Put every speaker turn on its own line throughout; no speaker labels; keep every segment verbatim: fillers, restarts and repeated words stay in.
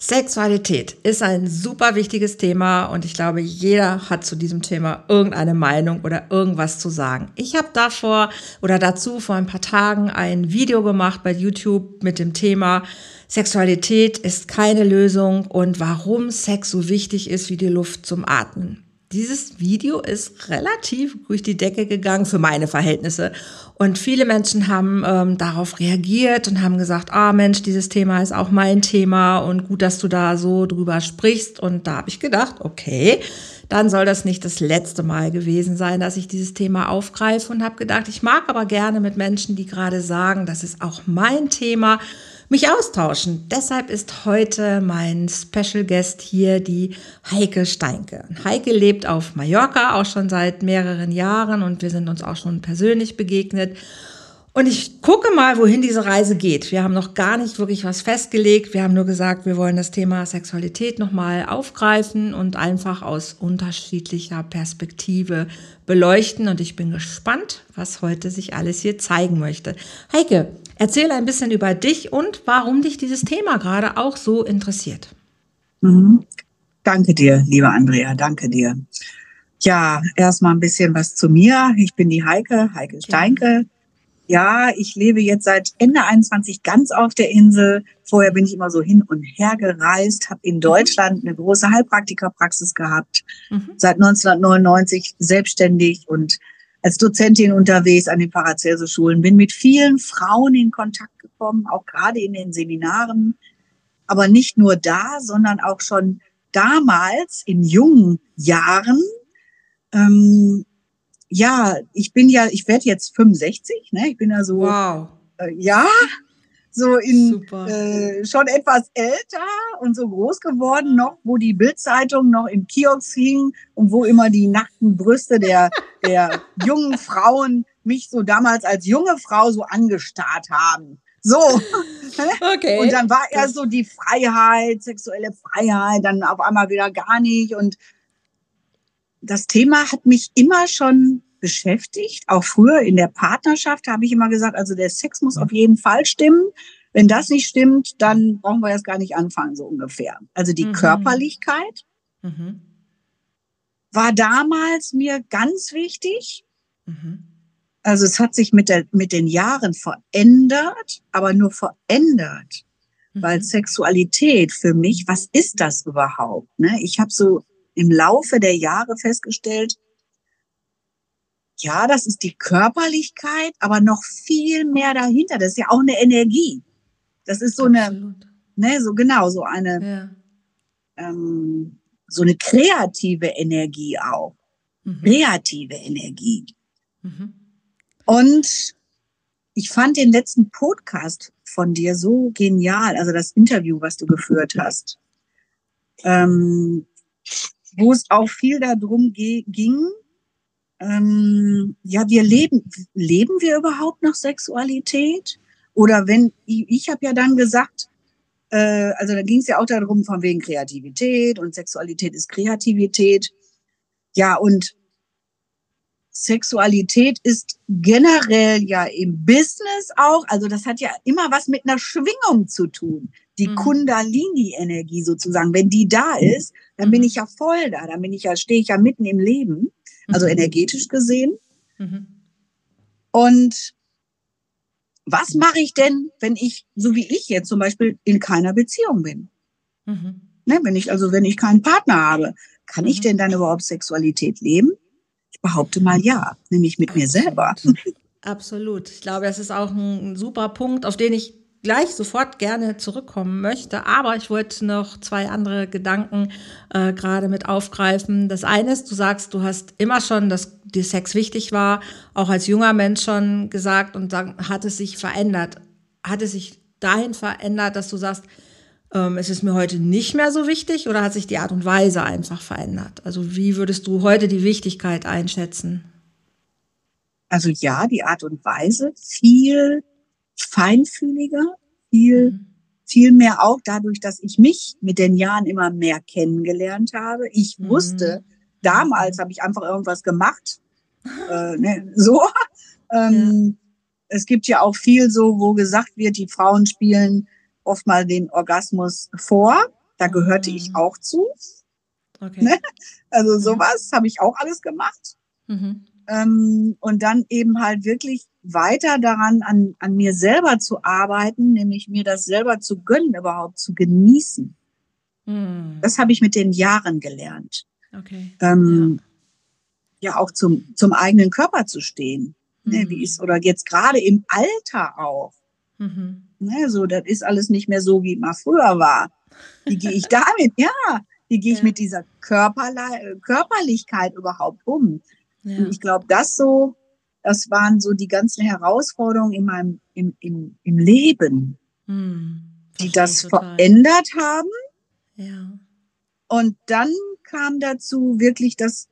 Sexualität ist ein super wichtiges Thema und ich glaube, jeder hat zu diesem Thema irgendeine Meinung oder irgendwas zu sagen. Ich habe davor oder dazu vor ein paar Tagen ein Video gemacht bei YouTube mit dem Thema Sexualität ist keine Lösung und warum Sex so wichtig ist wie die Luft zum Atmen. Dieses Video ist relativ durch die Decke gegangen für meine Verhältnisse. Und viele Menschen haben ähm, darauf reagiert und haben gesagt, ah Mensch, dieses Thema ist auch mein Thema und gut, dass du da so drüber sprichst. Und da habe ich gedacht, okay, dann soll das nicht das letzte Mal gewesen sein, dass ich dieses Thema aufgreife und habe gedacht, ich mag aber gerne mit Menschen, die gerade sagen, das ist auch mein Thema, mich austauschen. Deshalb ist heute mein Special Guest hier die Heike Steinke. Heike lebt auf Mallorca auch schon seit mehreren Jahren und wir sind uns auch schon persönlich begegnet. Und ich gucke mal, wohin diese Reise geht. Wir haben noch gar nicht wirklich was festgelegt. Wir haben nur gesagt, wir wollen das Thema Sexualität nochmal aufgreifen und einfach aus unterschiedlicher Perspektive beleuchten. Und ich bin gespannt, was heute sich alles hier zeigen möchte. Heike, erzähl ein bisschen über dich und warum dich dieses Thema gerade auch so interessiert.
Mhm. Danke dir, liebe Andrea, danke dir. Ja, erstmal ein bisschen was zu mir. Ich bin die Heike, Heike Steinke. Ja, ich lebe jetzt seit Ende einundzwanzig ganz auf der Insel. Vorher bin ich immer so hin und her gereist, habe in Deutschland eine große Heilpraktikerpraxis gehabt, mhm. seit neunzehnhundertneunundneunzig selbstständig und als Dozentin unterwegs an den Paracelsus-Schulen, bin mit vielen Frauen in Kontakt gekommen, auch gerade in den Seminaren, aber nicht nur da, sondern auch schon damals in jungen Jahren. Ähm, Ja, ich bin ja, ich werde jetzt fünfundsechzig, ne? Ich bin ja so,
wow.
äh, ja, so in äh, schon etwas älter und so groß geworden noch, wo die Bild-Zeitung noch im Kiosk hing und wo immer die nackten Brüste der der jungen Frauen mich so damals als junge Frau so angestarrt haben. So.
Okay.
Und dann war erst so die Freiheit, sexuelle Freiheit, dann auf einmal wieder gar nicht und das Thema hat mich immer schon beschäftigt. Auch früher in der Partnerschaft habe ich immer gesagt, also der Sex muss auf jeden Fall stimmen. Wenn das nicht stimmt, dann brauchen wir erst gar nicht anfangen, so ungefähr. Also die mhm. Körperlichkeit mhm. war damals mir ganz wichtig. Mhm. Also es hat sich mit, der, mit den Jahren verändert, aber nur verändert. Mhm. Weil Sexualität für mich, was ist das überhaupt? Ne? Ich habe so im Laufe der Jahre festgestellt, ja, das ist die Körperlichkeit, aber noch viel mehr dahinter. Das ist ja auch eine Energie. Das ist so Absolut. eine, ne, so genau, so eine, ja. ähm, so eine kreative Energie auch. Mhm. Kreative Energie. Mhm. Und ich fand den letzten Podcast von dir so genial, also das Interview, was du geführt hast. Ähm, wo es auch viel darum ge- ging, ähm, ja, wir leben, leben wir überhaupt noch Sexualität? Oder wenn, ich, ich habe ja dann gesagt, äh, also da ging es ja auch darum, von wegen Kreativität und Sexualität ist Kreativität. Ja, und Sexualität ist generell ja im Business auch, also das hat ja immer was mit einer Schwingung zu tun. Die mhm. Kundalini-Energie sozusagen, wenn die da ist, dann mhm. bin ich ja voll da, dann bin ich ja, stehe ich ja mitten im Leben, also mhm. energetisch gesehen. Mhm. Und was mache ich denn, wenn ich, so wie ich jetzt zum Beispiel, in keiner Beziehung bin? Mhm. Ne, wenn ich, also wenn ich keinen Partner habe, kann mhm. ich denn dann überhaupt Sexualität leben? Ich behaupte mal ja, nämlich mit Absolut. mir selber.
Absolut. Ich glaube, das ist auch ein super Punkt, auf den ich gleich sofort gerne zurückkommen möchte. Aber ich wollte noch zwei andere Gedanken äh, gerade mit aufgreifen. Das eine ist, du sagst, du hast immer schon, dass dir Sex wichtig war, auch als junger Mensch schon gesagt und sagen, hat es sich verändert? Hat es sich dahin verändert, dass du sagst, ähm, es ist mir heute nicht mehr so wichtig oder hat sich die Art und Weise einfach verändert? Also wie würdest du heute die Wichtigkeit einschätzen?
Also ja, die Art und Weise viel feinfühliger, viel, mhm. viel mehr auch dadurch, dass ich mich mit den Jahren immer mehr kennengelernt habe. Ich mhm. wusste, damals habe ich einfach irgendwas gemacht, äh, ne, so. ähm, ja. Es gibt ja auch viel so, wo gesagt wird, die Frauen spielen oft mal den Orgasmus vor. Da gehörte mhm. ich auch zu.
Okay.
Ne? Also sowas mhm. habe ich auch alles gemacht.
Mhm.
Ähm, und dann eben halt wirklich weiter daran, an, an mir selber zu arbeiten, nämlich mir das selber zu gönnen, überhaupt zu genießen.
Mhm.
Das habe ich mit den Jahren gelernt.
Okay.
Ähm, ja. ja, auch zum, zum eigenen Körper zu stehen.
Mhm.
Ne, wie ist, oder jetzt gerade im Alter auch.
Mhm.
Ne, so, das ist alles nicht mehr so, wie mal früher war. Wie gehe ich damit? Ja, wie gehe ich
ja.
mit dieser Körperle- Körperlichkeit überhaupt um?
Ja.
Und ich glaube, das so, das waren so die ganzen Herausforderungen in meinem, im, im, im Leben,
hm,
die das
total.
verändert haben.
Ja.
Und dann kam dazu wirklich, dass,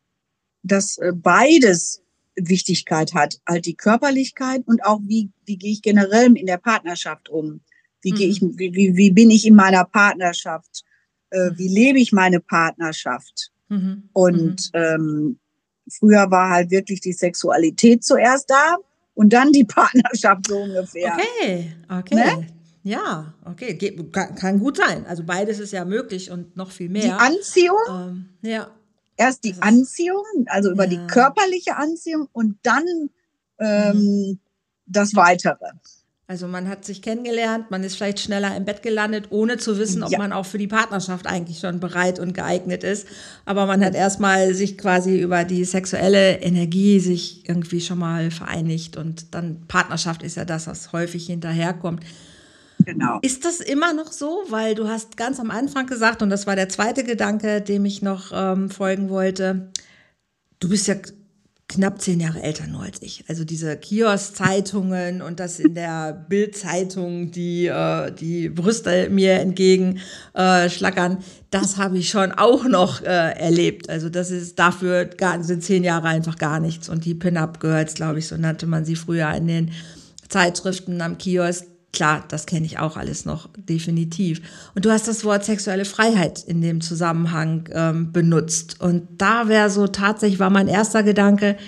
dass beides Wichtigkeit hat. Halt die Körperlichkeit und auch wie, wie gehe ich generell in der Partnerschaft um? Wie gehe ich, wie, wie, wie bin ich in meiner Partnerschaft? Äh, wie lebe ich meine Partnerschaft?
Mhm.
Und mhm. ähm, früher war halt wirklich die Sexualität zuerst da und dann die Partnerschaft so ungefähr.
Okay, okay.
Ne?
Ja, okay. Ge- kann, kann gut sein. Also beides ist ja möglich und noch viel mehr.
Die Anziehung.
Ähm, ja.
Erst die
Das ist-
Anziehung, also über
Ja.
die körperliche Anziehung und dann ähm,
Mhm.
das Weitere.
Also man hat sich kennengelernt, man ist vielleicht schneller im Bett gelandet, ohne zu wissen, ob
Ja.
man auch für die Partnerschaft eigentlich schon bereit und geeignet ist. Aber man hat erstmal sich quasi über die sexuelle Energie sich irgendwie schon mal vereinigt und dann Partnerschaft ist ja das, was häufig hinterherkommt.
Genau.
Ist das immer noch so? Weil du hast ganz am Anfang gesagt, und das war der zweite Gedanke, dem ich noch ähm, folgen wollte, du bist ja knapp zehn Jahre älter nur als ich. Also diese Kiosk-Zeitungen und das in der Bild-Zeitung, die, äh, die Brüste mir entgegen äh, schlackern, das habe ich schon auch noch äh, erlebt. Also das ist dafür gar, sind zehn Jahre einfach gar nichts. Und die Pin-Up-Girls, glaube ich, so nannte man sie früher in den Zeitschriften am Kiosk. Klar, das kenne ich auch alles noch, definitiv. Und du hast das Wort sexuelle Freiheit in dem Zusammenhang ähm, benutzt. Und da wäre so tatsächlich, war mein erster Gedanke,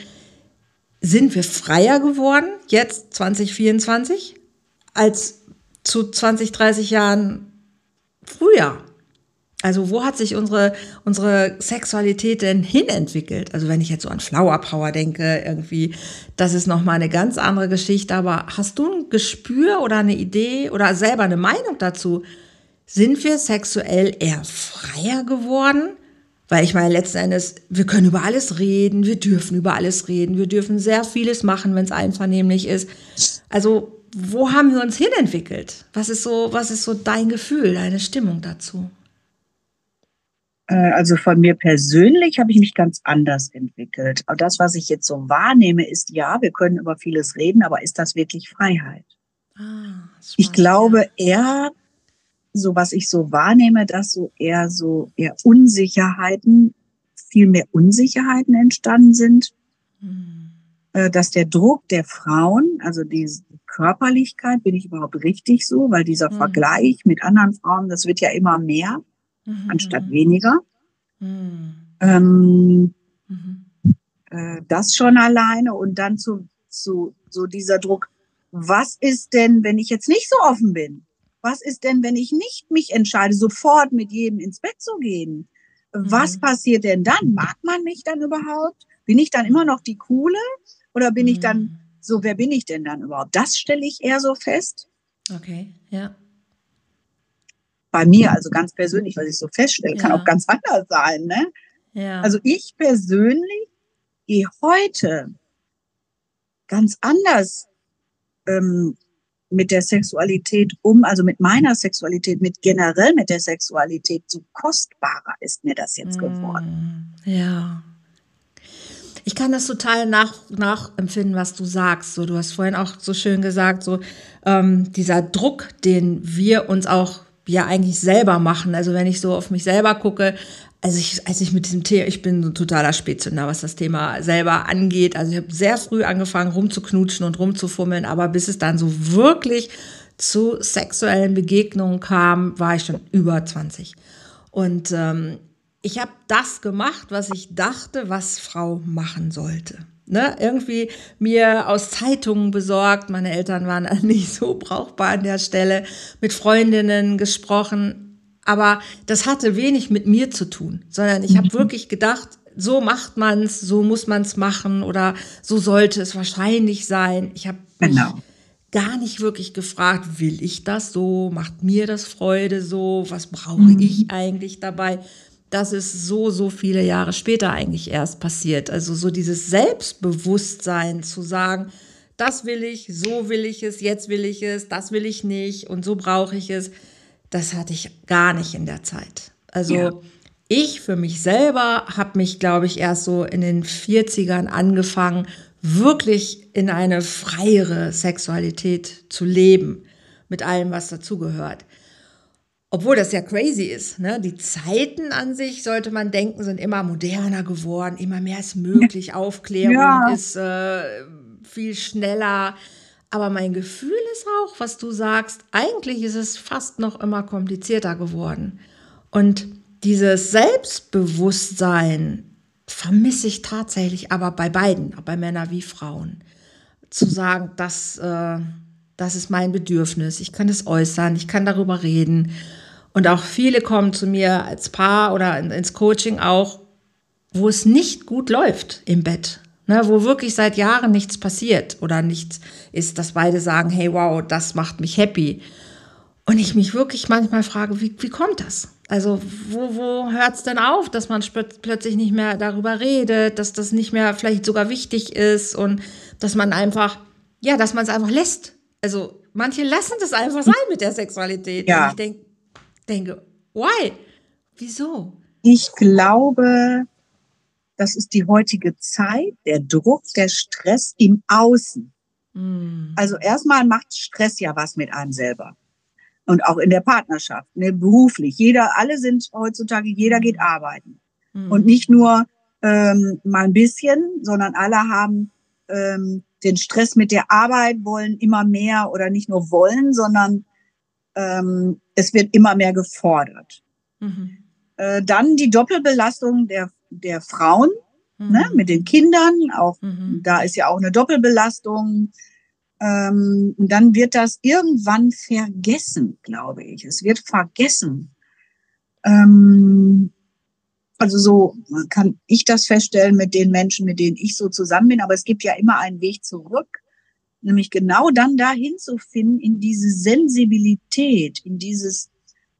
sind wir freier geworden, jetzt zwanzig vierundzwanzig, als zu zwanzig, dreißig Jahren früher? Also wo hat sich unsere, unsere Sexualität denn hinentwickelt? Also wenn ich jetzt so an Flower Power denke, irgendwie, das ist nochmal eine ganz andere Geschichte. Aber hast du ein Gespür oder eine Idee oder selber eine Meinung dazu? Sind wir sexuell eher freier geworden? Weil ich meine, letzten Endes, wir können über alles reden, wir dürfen über alles reden, wir dürfen sehr vieles machen, wenn es einvernehmlich ist. Also wo haben wir uns hinentwickelt? Was ist so, was ist so dein Gefühl, deine Stimmung dazu?
Also von mir persönlich habe ich mich ganz anders entwickelt. Aber das, was ich jetzt so wahrnehme, ist, ja, wir können über vieles reden, aber ist das wirklich Freiheit?
Ah, spannend,
ich glaube
ja.
eher, so was ich so wahrnehme, dass so eher so eher Unsicherheiten, viel mehr Unsicherheiten entstanden sind.
Hm.
Dass der Druck der Frauen, also die Körperlichkeit, bin ich überhaupt richtig so? Weil dieser
hm.
Vergleich mit anderen Frauen, das wird ja immer mehr.
Mhm,
anstatt
mhm.
weniger.
Mhm.
Ähm,
Mhm.
äh, das schon alleine und dann zu, zu so dieser Druck, was ist denn, wenn ich jetzt nicht so offen bin? Was ist denn, wenn ich nicht mich entscheide, sofort mit jedem ins Bett zu gehen? Was
Mhm.
passiert denn dann? Mag man mich dann überhaupt? Bin ich dann immer noch die Coole? Oder bin
Mhm.
ich dann so, wer bin ich denn dann überhaupt? Das stelle ich eher so fest.
Okay, ja.
Bei mir, also ganz persönlich, was ich so feststelle,
Ja.
kann auch ganz anders sein, ne?
Ja.
Also ich persönlich gehe heute ganz anders ähm, mit der Sexualität um, also mit meiner Sexualität, mit generell mit der Sexualität, so kostbarer ist mir das jetzt geworden.
Ja. Ich kann das total nach, nachempfinden, was du sagst. So, du hast vorhin auch so schön gesagt, so ähm, dieser Druck, den wir uns auch ja eigentlich selber machen. Also wenn ich so auf mich selber gucke, also ich, als ich mit diesem Thema, ich bin so ein totaler Spätzünder, was das Thema selber angeht. Also ich habe sehr früh angefangen rumzuknutschen und rumzufummeln, aber bis es dann so wirklich zu sexuellen Begegnungen kam, war ich schon über zwanzig. Und ähm, ich habe das gemacht, was ich dachte, was Frau machen sollte. Ne? Irgendwie mir aus Zeitungen besorgt, meine Eltern waren nicht so brauchbar an der Stelle, mit Freundinnen gesprochen. Aber das hatte wenig mit mir zu tun, sondern ich habe wirklich gedacht, so macht man's, so muss man's machen oder so sollte es wahrscheinlich sein. Ich habe mich
Genau.
gar nicht wirklich gefragt, will ich das so, macht mir das Freude so, was brauche ich eigentlich dabei? Das ist so, so viele Jahre später eigentlich erst passiert. Also so dieses Selbstbewusstsein zu sagen, das will ich, so will ich es, jetzt will ich es, das will ich nicht und so brauche ich es. Das hatte ich gar nicht in der Zeit. Also ja. Ich für mich selber habe mich, glaube ich, erst so in den vierzigern angefangen, wirklich in eine freiere Sexualität zu leben, mit allem, was dazugehört. Obwohl das ja crazy ist, ne? Die Zeiten an sich, sollte man denken, sind immer moderner geworden, immer mehr ist möglich, Aufklärung ja. ist äh, viel schneller. Aber mein Gefühl ist auch, was du sagst, eigentlich ist es fast noch immer komplizierter geworden. Und dieses Selbstbewusstsein vermisse ich tatsächlich aber bei beiden, bei Männern wie Frauen. Zu sagen, das, äh, das ist mein Bedürfnis, ich kann es äußern, ich kann darüber reden. Und auch viele kommen zu mir als Paar oder ins Coaching auch, wo es nicht gut läuft im Bett. Ne, wo wirklich seit Jahren nichts passiert oder nichts ist, dass beide sagen, hey, wow, das macht mich happy. Und ich mich wirklich manchmal frage, wie, wie kommt das? Also wo, wo hört es denn auf, dass man sp- plötzlich nicht mehr darüber redet, dass das nicht mehr vielleicht sogar wichtig ist und dass man einfach, ja, dass man es einfach lässt. Also manche lassen das einfach sein mit der Sexualität. Ja. Und ich denk, denke, why? Wieso?
Ich glaube, das ist die heutige Zeit, der Druck, der Stress im Außen. Mm. Also erstmal macht Stress ja was mit einem selber. Und auch in der Partnerschaft, ne, beruflich. Jeder, alle sind heutzutage, jeder geht arbeiten. Mm. Und nicht nur ähm, mal ein bisschen, sondern alle haben ähm, den Stress mit der Arbeit, wollen immer mehr oder nicht nur wollen, sondern ähm, es wird immer mehr gefordert. Mm-hmm. Äh, dann die Doppelbelastung der der Frauen, mhm. ne, mit den Kindern, auch mhm. da ist ja auch eine Doppelbelastung. Ähm, und dann wird das irgendwann vergessen, glaube ich. Es wird vergessen. Ähm, also so kann ich das feststellen mit den Menschen, mit denen ich so zusammen bin. Aber es gibt ja immer einen Weg zurück, nämlich genau dann dahin zu finden, in diese Sensibilität, in dieses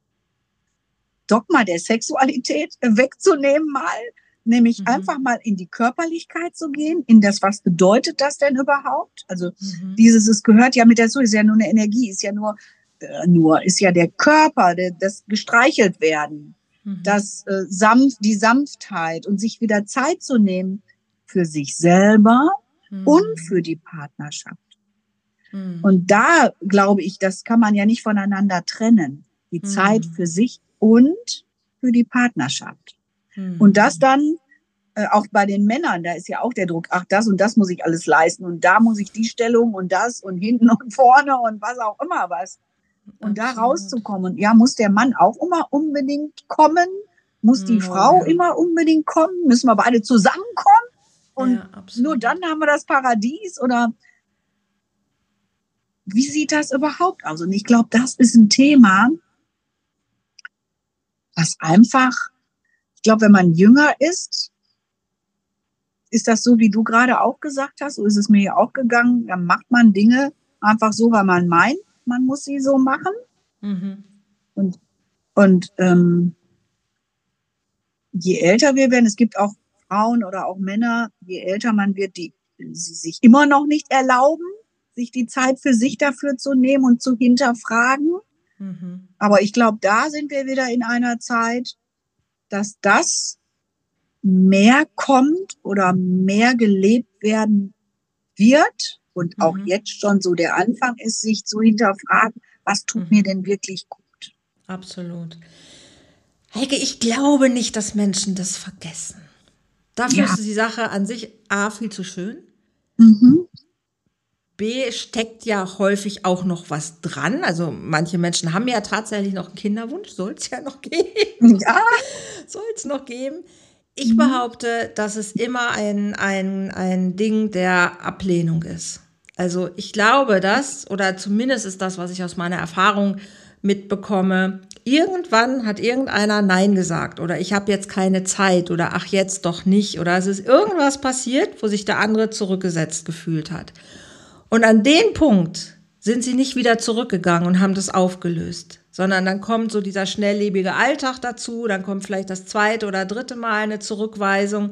Dogma der Sexualität wegzunehmen mal, nämlich mhm. einfach mal in die Körperlichkeit zu gehen, in das, was bedeutet das denn überhaupt? Also mhm. dieses, es gehört ja mit dazu, ist ja nur eine Energie, ist ja nur, äh, nur ist ja der Körper, der, das gestreichelt werden, mhm. das äh, sanft, die Sanftheit und sich wieder Zeit zu nehmen für sich selber mhm. und für die Partnerschaft. Mhm. Und da glaube ich, das kann man ja nicht voneinander trennen. Die mhm. Zeit für sich und für die Partnerschaft. Mhm. Und das dann äh, auch bei den Männern, da ist ja auch der Druck, ach, das und das muss ich alles leisten und da muss ich die Stellung und das und hinten und vorne und was auch immer was. Und Absolut. Da rauszukommen, ja, muss der Mann auch immer unbedingt kommen? Muss die oh, Frau ja. immer unbedingt kommen? Müssen wir beide zusammenkommen? Und ja, nur dann haben wir das Paradies? Oder wie sieht das überhaupt aus? Und ich glaube, das ist ein Thema, was einfach, ich glaube, wenn man jünger ist, ist das so, wie du gerade auch gesagt hast, so ist es mir ja auch gegangen, dann macht man Dinge einfach so, weil man meint, man muss sie so machen. Mhm. Und, und ähm, je älter wir werden, es gibt auch Frauen oder auch Männer, je älter man wird, die sie sich immer noch nicht erlauben, sich die Zeit für sich dafür zu nehmen und zu hinterfragen. Mhm. Aber ich glaube, da sind wir wieder in einer Zeit, dass das mehr kommt oder mehr gelebt werden wird und auch mhm. jetzt schon so der Anfang ist, sich zu hinterfragen, was tut mhm. mir denn wirklich gut?
Absolut. Heike, ich glaube nicht, dass Menschen das vergessen. Dafür ja. ist die Sache an sich A, viel zu schön. Mhm. B, steckt ja häufig auch noch was dran. Also manche Menschen haben ja tatsächlich noch einen Kinderwunsch, soll es ja noch geben. Ja. Soll es noch geben. Ich mhm. behaupte, dass es immer ein, ein, ein Ding der Ablehnung ist. Also ich glaube das, oder zumindest ist das, was ich aus meiner Erfahrung mitbekomme, irgendwann hat irgendeiner Nein gesagt oder ich habe jetzt keine Zeit oder ach jetzt doch nicht oder es ist irgendwas passiert, wo sich der andere zurückgesetzt gefühlt hat. Und an den Punkt sind sie nicht wieder zurückgegangen und haben das aufgelöst, sondern dann kommt so dieser schnelllebige Alltag dazu, dann kommt vielleicht das zweite oder dritte Mal eine Zurückweisung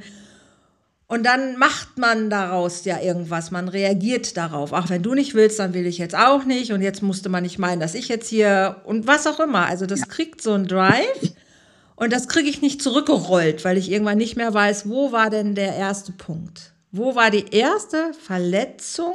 und dann macht man daraus ja irgendwas, man reagiert darauf. Ach, wenn du nicht willst, dann will ich jetzt auch nicht und jetzt musste man nicht meinen, dass ich jetzt hier und was auch immer. Also das kriegt so einen Drive und das kriege ich nicht zurückgerollt, weil ich irgendwann nicht mehr weiß, wo war denn der erste Punkt? Wo war die erste Verletzung,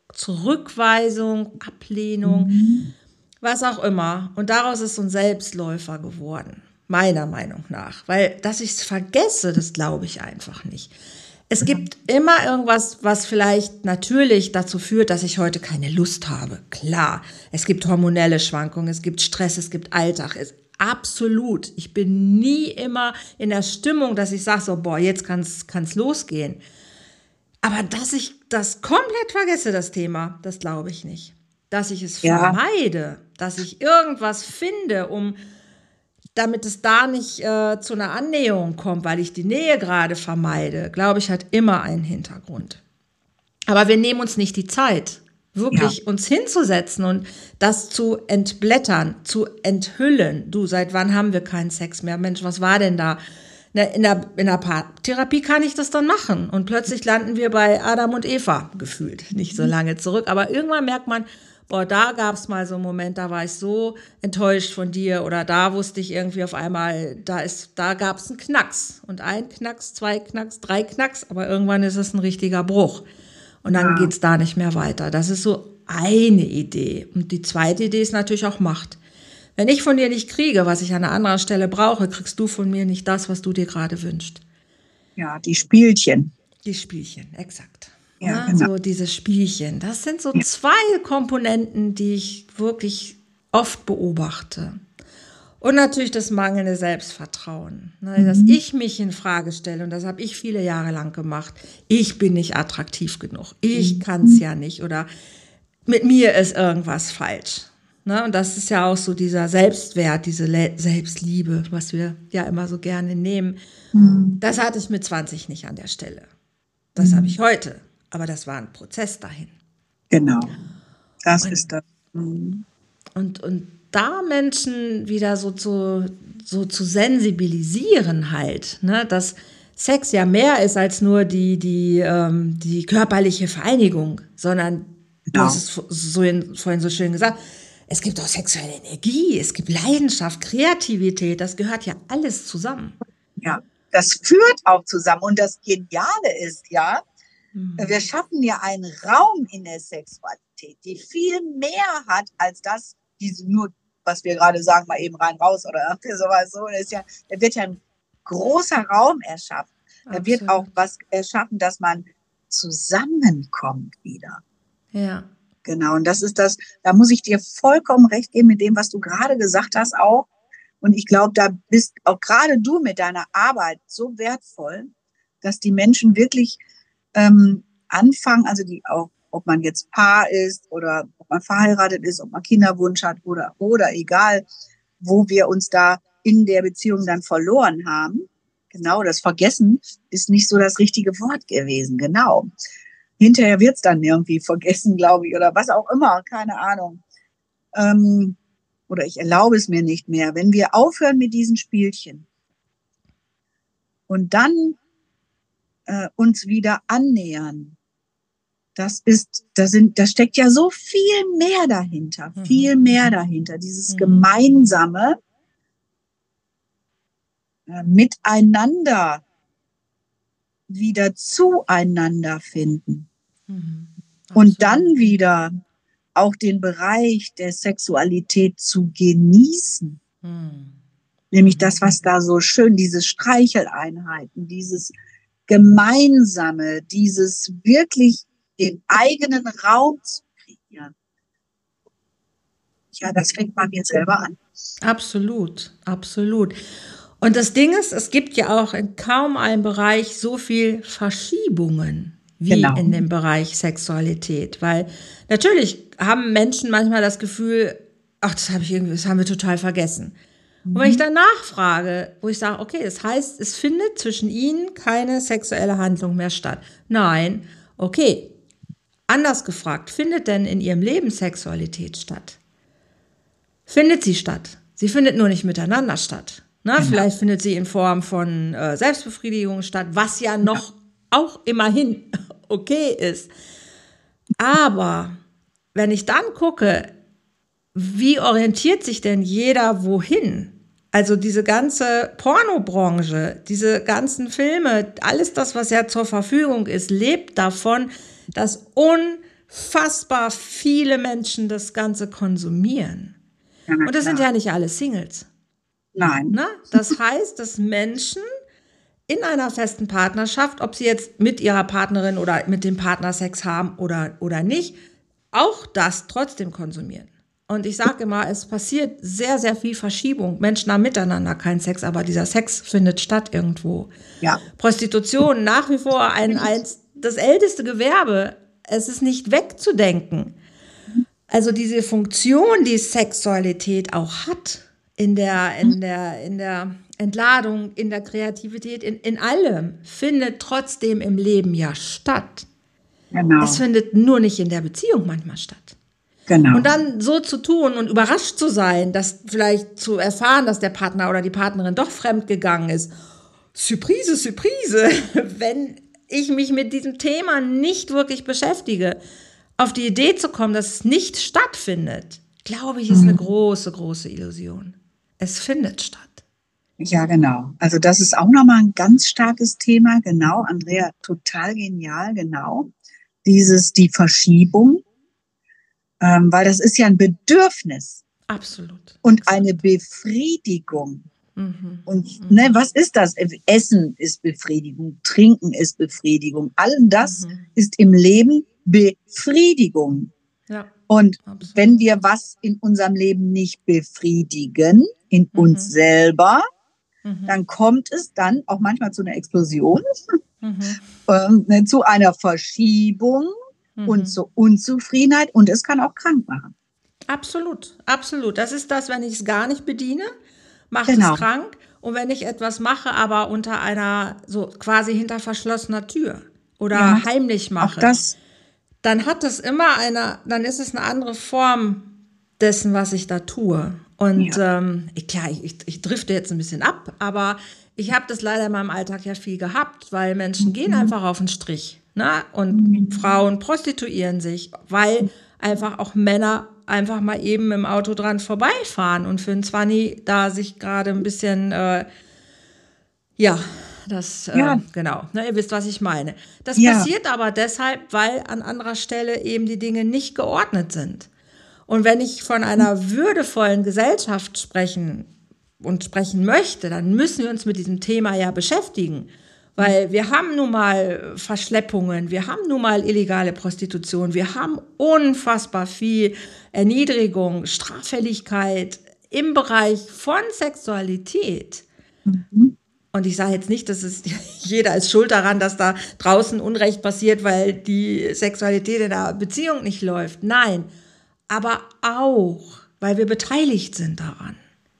Zurückweisung, Ablehnung, mhm. was auch immer. Und daraus ist so ein Selbstläufer geworden, meiner Meinung nach. Weil, dass ich es vergesse, das glaube ich einfach nicht. Es gibt immer irgendwas, was vielleicht natürlich dazu führt, dass ich heute keine Lust habe. Klar, es gibt hormonelle Schwankungen, es gibt Stress, es gibt Alltag. Es, absolut. Ich bin nie immer in der Stimmung, dass ich sage so, boah, jetzt kann es losgehen. Aber dass ich das komplett vergesse, das Thema, das glaube ich nicht. Dass ich es ja. vermeide, dass ich irgendwas finde, um damit es da nicht äh, zu einer Annäherung kommt, weil ich die Nähe gerade vermeide, glaube ich, hat immer einen Hintergrund. Aber wir nehmen uns nicht die Zeit, wirklich ja. uns hinzusetzen und das zu entblättern, zu enthüllen. Du, seit wann haben wir keinen Sex mehr? Mensch, was war denn da? In der, in der Paartherapie kann ich das dann machen. Und plötzlich landen wir bei Adam und Eva, gefühlt. Nicht so lange zurück. Aber irgendwann merkt man, boah, da gab es mal so einen Moment, da war ich so enttäuscht von dir. Oder da wusste ich irgendwie auf einmal, da ist, da gab es einen Knacks. Und ein Knacks, zwei Knacks, drei Knacks. Aber irgendwann ist es ein richtiger Bruch. Und dann ja. geht es da nicht mehr weiter. Das ist so eine Idee. Und die zweite Idee ist natürlich auch Macht. Wenn ich von dir nicht kriege, was ich an einer anderen Stelle brauche, kriegst du von mir nicht das, was du dir gerade wünschst.
Ja, die Spielchen.
Die Spielchen, exakt.
Ja,
ja,
genau.
So diese Spielchen. Das sind so
ja.
zwei Komponenten, die ich wirklich oft beobachte. Und natürlich das mangelnde Selbstvertrauen. Ne, mhm. Dass ich mich in Frage stelle, und das habe ich viele Jahre lang gemacht. Ich bin nicht attraktiv genug. Ich mhm. kann es ja nicht. Oder mit mir ist irgendwas falsch. Ne, und das ist ja auch so dieser Selbstwert, diese Le- Selbstliebe, was wir ja immer so gerne nehmen. Mhm. Das hatte ich mit zwanzig nicht an der Stelle. Das mhm. habe ich heute. Aber das war ein Prozess dahin.
Genau, das
und,
ist das. Mhm.
Und, und da Menschen wieder so zu, so zu sensibilisieren halt, ne, dass Sex ja mehr ist als nur die, die, ähm, die körperliche Vereinigung, sondern genau. du hast es so in, vorhin so schön gesagt, es gibt auch sexuelle Energie, es gibt Leidenschaft, Kreativität, das gehört ja alles zusammen.
Ja, das führt auch zusammen. Und das Geniale ist ja, mhm. wir schaffen ja einen Raum in der Sexualität, die viel mehr hat als das, diese nur, was wir gerade sagen, mal eben rein, raus oder irgendwie sowas. So, das ist ja, da wird ja ein großer Raum erschaffen. Da Absolut. Wird auch was erschaffen, dass man zusammenkommt wieder.
Ja.
Genau, und das ist das, da muss ich dir vollkommen recht geben mit dem, was du gerade gesagt hast auch. Und ich glaube, da bist auch gerade du mit deiner Arbeit so wertvoll, dass die Menschen wirklich ähm, anfangen, also die auch, ob man jetzt Paar ist oder ob man verheiratet ist, ob man Kinderwunsch hat oder, oder egal, wo wir uns da in der Beziehung dann verloren haben. Genau, das Vergessen ist nicht so das richtige Wort gewesen, genau. Hinterher wird's dann irgendwie vergessen, glaube ich, oder was auch immer, keine Ahnung. Ähm, oder ich erlaube es mir nicht mehr. Wenn wir aufhören mit diesen Spielchen und dann äh, uns wieder annähern, das ist, da sind, da steckt ja so viel mehr dahinter, mhm. viel mehr dahinter. Dieses mhm. gemeinsame äh, Miteinander wieder zueinander finden. Mhm. Und dann wieder auch den Bereich der Sexualität zu genießen. Mhm. Nämlich das, was da so schön, diese Streicheleinheiten, dieses Gemeinsame, dieses wirklich den eigenen Raum zu kreieren. Ja, das fängt bei mir selber an.
Absolut, absolut. Und das Ding ist, es gibt ja auch in kaum einem Bereich so viel Verschiebungen wie genau. in dem Bereich Sexualität. Weil natürlich haben Menschen manchmal das Gefühl, ach, das habe ich irgendwie, das haben wir total vergessen. Und wenn ich dann nachfrage, wo ich sage, okay, das heißt, es findet zwischen ihnen keine sexuelle Handlung mehr statt. Nein, okay, anders gefragt, findet denn in ihrem Leben Sexualität statt? Findet sie statt? Sie findet nur nicht miteinander statt. Na, genau. Vielleicht findet sie in Form von äh, Selbstbefriedigung statt, was ja noch ja. auch immerhin okay ist. Aber wenn ich dann gucke, wie orientiert sich denn jeder wohin? Also diese ganze Pornobranche, diese ganzen Filme, alles das, was ja zur Verfügung ist, lebt davon, dass unfassbar viele Menschen das Ganze konsumieren. Ja, und das sind ja nicht alle Singles.
Nein.
Na? Das heißt, dass Menschen in einer festen Partnerschaft, ob sie jetzt mit ihrer Partnerin oder mit dem Partner Sex haben oder, oder nicht, auch das trotzdem konsumieren. Und ich sage immer, es passiert sehr, sehr viel Verschiebung. Menschen haben miteinander keinen Sex, aber dieser Sex findet statt irgendwo.
Ja.
Prostitution nach wie vor ein, ein, das älteste Gewerbe. Es ist nicht wegzudenken. Also diese Funktion, die Sexualität auch hat, in der, in der, in der Entladung, in der Kreativität, in, in allem, findet trotzdem im Leben ja statt.
Genau.
Es findet nur nicht in der Beziehung manchmal statt.
Genau.
Und dann so zu tun und überrascht zu sein, dass vielleicht zu erfahren, dass der Partner oder die Partnerin doch fremdgegangen ist. Surprise, Surprise, wenn ich mich mit diesem Thema nicht wirklich beschäftige, auf die Idee zu kommen, dass es nicht stattfindet, glaube ich, ist eine große, große Illusion. Es findet statt.
Ja, genau. Also das ist auch nochmal ein ganz starkes Thema. Genau, Andrea, total genial, genau. Dieses, die Verschiebung. Ähm, weil das ist ja ein Bedürfnis.
Absolut.
Und
Absolut.
eine Befriedigung.
Mhm.
Und
mhm.
ne, was ist das? Essen ist Befriedigung, Trinken ist Befriedigung. All das
mhm.
ist im Leben Befriedigung.
Ja,
und
absolut.
Wenn wir was in unserem Leben nicht befriedigen, in
mhm.
uns selber,
mhm.
dann kommt es dann auch manchmal zu einer Explosion,
mhm.
äh, zu einer Verschiebung. Und zur Unzufriedenheit, und es kann auch krank machen.
Absolut, absolut. Das ist das, wenn ich es gar nicht bediene, macht
genau.
es krank. Und wenn ich etwas mache, aber unter einer, so quasi hinter verschlossener Tür oder
ja,
heimlich mache,
auch das.
dann hat es immer eine, dann ist es eine andere Form dessen, was ich da tue. Und ja. ähm, klar, ich, ich drifte jetzt ein bisschen ab, aber ich habe das leider in meinem Alltag ja viel gehabt, weil Menschen mhm. gehen einfach auf den Strich. Ne? Und mhm. Frauen prostituieren sich, weil einfach auch Männer einfach mal eben im Auto dran vorbeifahren und für ein Zwanni da sich gerade ein bisschen, äh, ja, das, äh,
ja.
genau, ne, ihr wisst, was ich meine. Das
ja.
passiert aber deshalb, weil an anderer Stelle eben die Dinge nicht geordnet sind. Und wenn ich von einer würdevollen Gesellschaft sprechen und sprechen möchte, dann müssen wir uns mit diesem Thema ja beschäftigen. Weil wir haben nun mal Verschleppungen, wir haben nun mal illegale Prostitution, wir haben unfassbar viel Erniedrigung, Straffälligkeit im Bereich von Sexualität.
Mhm.
Und ich sage jetzt nicht, dass es jeder ist schuld daran, dass da draußen Unrecht passiert, weil die Sexualität in der Beziehung nicht läuft. Nein, aber auch, weil wir beteiligt sind daran.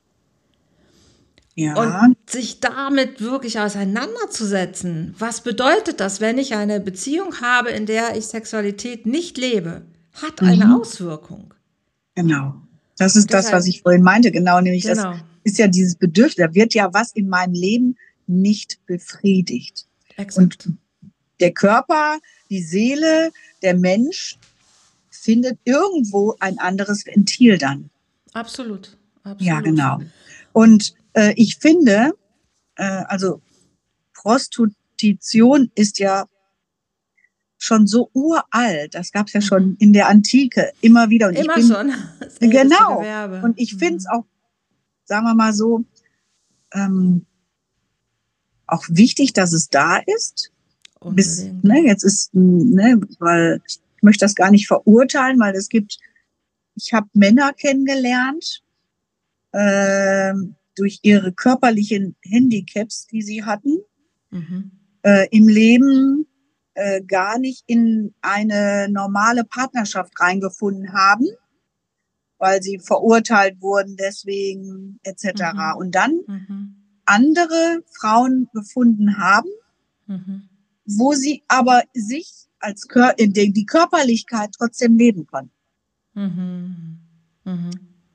Ja.
Und sich damit wirklich auseinanderzusetzen. Was bedeutet das, wenn ich eine Beziehung habe, in der ich Sexualität nicht lebe? Hat eine mhm. Auswirkung.
Genau. Das ist
Deshalb,
das, was ich vorhin meinte. Genau, nämlich
genau.
das ist ja dieses Bedürfnis. Da wird ja was in meinem Leben nicht befriedigt.
Exakt.
Und der Körper, die Seele, der Mensch findet irgendwo ein anderes Ventil dann.
Absolut. Absolut.
Ja, genau. Und äh, ich finde, äh, also Prostitution ist ja schon so uralt. Das gab es ja mhm. schon in der Antike immer wieder. Und
immer
ich bin,
schon.
Das genau.
Gewerbe.
Und ich finde es auch, sagen wir mal so, ähm, auch wichtig, dass es da ist. Bis, ne, jetzt ist, ne, weil ich möchte das gar nicht verurteilen, weil es gibt, ich habe Männer kennengelernt, äh, durch ihre körperlichen Handicaps, die sie hatten,
mhm.
äh, im Leben äh, gar nicht in eine normale Partnerschaft reingefunden haben weil sie verurteilt wurden deswegen et cetera.
Mhm.
Und dann
Mhm.
andere Frauen gefunden haben,
Mhm.
wo sie aber sich als Kör- in der die Körperlichkeit trotzdem leben konnten.
Mhm. Mhm.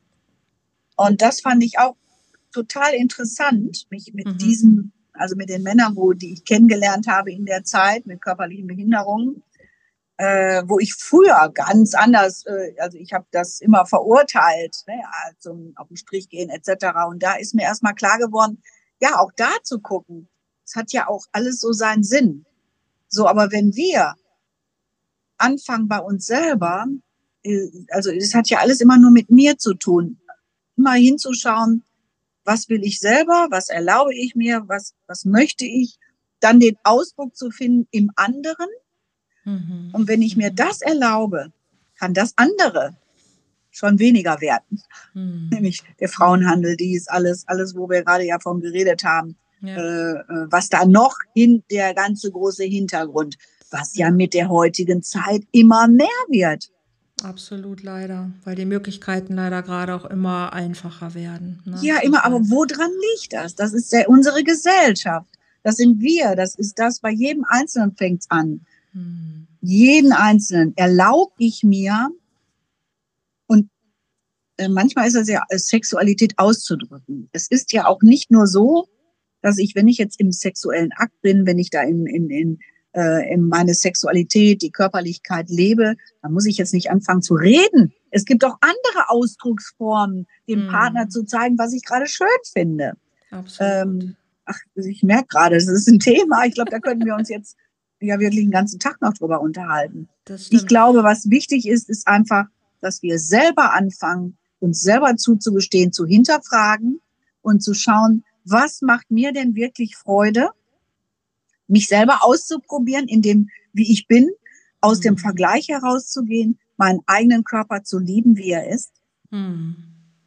Und das fand ich auch total interessant, mich mit
Mhm.
diesen, also mit den Männern, wo die ich kennengelernt habe in der Zeit mit körperlichen Behinderungen, äh, wo ich früher ganz anders, äh, also ich habe das immer verurteilt, ne, also auf den Strich gehen et cetera. Und da ist mir erstmal klar geworden, ja, auch da zu gucken, es hat ja auch alles so seinen Sinn. So, aber wenn wir anfangen bei uns selber, äh, also es hat ja alles immer nur mit mir zu tun, immer hinzuschauen, was will ich selber, was erlaube ich mir, was, was möchte ich, dann den Ausdruck zu finden im anderen.
Mhm.
Und wenn ich mir das erlaube, kann das andere schon weniger werden.
Mhm.
Nämlich der Frauenhandel, dies, alles, alles, wo wir gerade ja von geredet haben.
Ja.
Äh, was da noch in der ganze große Hintergrund, was ja mit der heutigen Zeit immer mehr wird.
Absolut, leider, weil die Möglichkeiten leider gerade auch immer einfacher werden. Ne?
Ja, immer, aber woran liegt das? Das ist ja unsere Gesellschaft. Das sind wir. Das ist das, bei jedem Einzelnen fängt's an. Hm. Jeden Einzelnen erlaube ich mir, und äh, manchmal ist es ja Sexualität auszudrücken. Es ist ja auch nicht nur so, dass ich, wenn ich jetzt im sexuellen Akt bin, wenn ich da in, in, in, äh, in meine Sexualität, die Körperlichkeit lebe, dann muss ich jetzt nicht anfangen zu reden. Es gibt auch andere Ausdrucksformen, dem mm. Partner zu zeigen, was ich gerade schön finde.
Absolut.
Ähm, ach, ich merke gerade, das ist ein Thema. Ich glaube, da könnten wir uns jetzt ja wirklich den ganzen Tag noch drüber unterhalten. Ich glaube, was wichtig ist, ist einfach, dass wir selber anfangen, uns selber zuzugestehen, zu hinterfragen und zu schauen, was macht mir denn wirklich Freude, mich selber auszuprobieren, in dem, wie ich bin, aus mhm. dem Vergleich herauszugehen, meinen eigenen Körper zu lieben, wie er ist.
Mhm.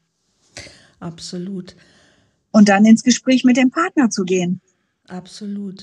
Absolut.
Und dann ins Gespräch mit dem Partner zu gehen.
Absolut.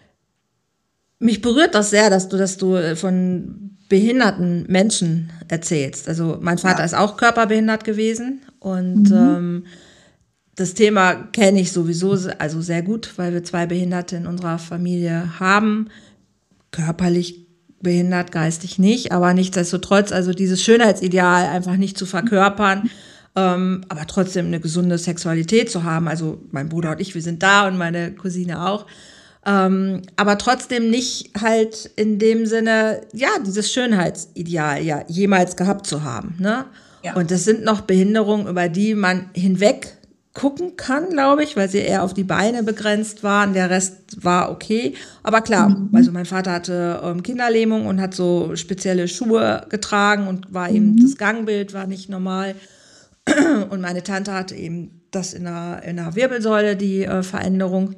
Mich berührt das sehr, dass du, dass du von behinderten Menschen erzählst. Also mein Vater ja. ist auch körperbehindert gewesen und mhm. ähm, das Thema kenne ich sowieso also sehr gut, weil wir zwei Behinderte in unserer Familie haben. Körperlich behindert, geistig nicht, aber nichtsdestotrotz, also dieses Schönheitsideal einfach nicht zu verkörpern, ähm, aber trotzdem eine gesunde Sexualität zu haben. Also mein Bruder und ich, wir sind da und meine Cousine auch. Ähm, aber trotzdem nicht halt in dem Sinne, ja, dieses Schönheitsideal ja jemals gehabt zu haben. Ne? Ja. Und das sind noch Behinderungen, über die man hinweg gucken kann, glaube ich, weil sie eher auf die Beine begrenzt waren. Der Rest war okay. Aber klar, mhm. also mein Vater hatte ähm, Kinderlähmung und hat so spezielle Schuhe getragen und war mhm. eben, das Gangbild war nicht normal. Und meine Tante hatte eben das in der, in der Wirbelsäule, die äh, Veränderung.